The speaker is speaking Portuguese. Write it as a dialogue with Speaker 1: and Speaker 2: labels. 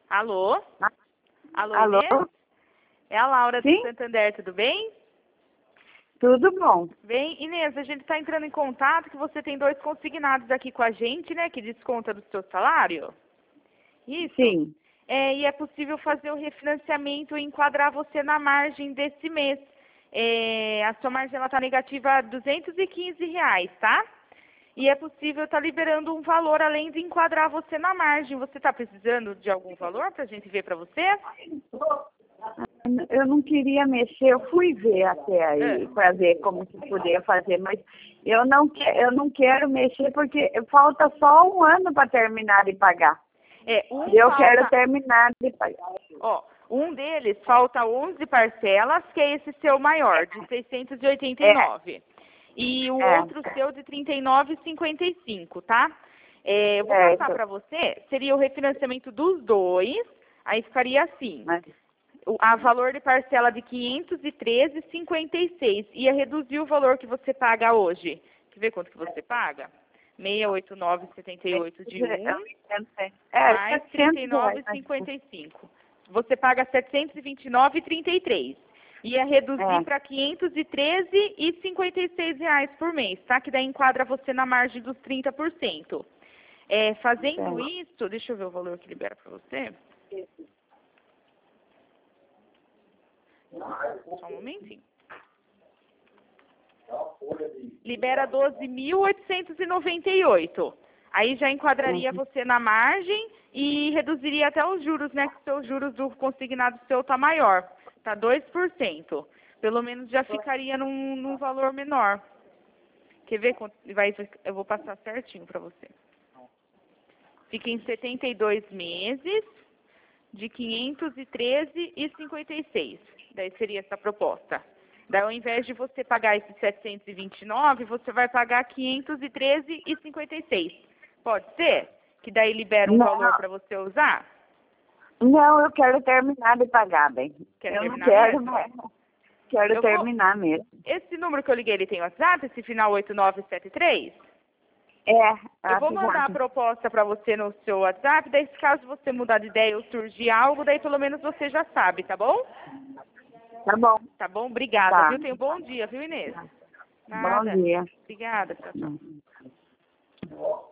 Speaker 1: Alô? Alô,
Speaker 2: Alô?
Speaker 1: Inês? É a Laura do
Speaker 2: Sim?
Speaker 1: Santander, tudo bem?
Speaker 2: Tudo bom.
Speaker 1: Bem, Inês, a gente está entrando em contato que você tem 2 consignados aqui com a gente, né, que desconta do seu salário. Isso?
Speaker 2: Sim.
Speaker 1: E é possível fazer o refinanciamento e enquadrar você na margem desse mês. A sua margem ela está negativa a R$215, tá? E é possível estar liberando um valor além de enquadrar você na margem. Você está precisando de algum valor para a gente ver para você?
Speaker 2: Eu não queria mexer, eu fui ver até aí, para ver como se podia fazer, mas eu não quero mexer porque falta só um ano para terminar de pagar. Eu quero terminar de pagar.
Speaker 1: Ó, um deles falta 11 parcelas, que é esse seu maior, de 689. E o outro seu de 39,55, tá? Eu vou passar para você, seria o refinanciamento dos dois, aí ficaria assim. A valor de parcela de 513,56. Ia reduzir o valor que você paga hoje. Quer ver quanto que você paga? 689,78 de um, mais 39,55. Você paga 729,33. Ia reduzir para 513,56 reais por mês, tá? Que daí enquadra você na margem dos 30%. Fazendo isso, deixa eu ver o valor que libera para você. Só um momentinho. Libera 12.898. Aí já enquadraria você na margem e reduziria até os juros, né? Que os seus juros do consignado seu tá maior. Tá 2%. Pelo menos já ficaria num valor menor. Quer ver quanto eu vou passar certinho para você. Fica em 72 meses de 513,56. Daí seria essa proposta. Daí, ao invés de você pagar esses 729, você vai pagar 513,56. Pode ser? Que daí libera um valor para você usar?
Speaker 2: Não, eu quero terminar de pagar, bem. Eu não quero mais. Quero terminar mesmo.
Speaker 1: Esse número que eu liguei, ele tem WhatsApp? Esse final 8973? Eu vou mandar a proposta para você no seu WhatsApp, daí se caso você mudar de ideia ou surgir algo, daí pelo menos você já sabe, tá bom?
Speaker 2: Tá bom.
Speaker 1: Tá bom? Obrigada, viu? Tenha um bom dia, viu, Inês?
Speaker 2: Nada. Bom dia.
Speaker 1: Obrigada, tchau, tchau.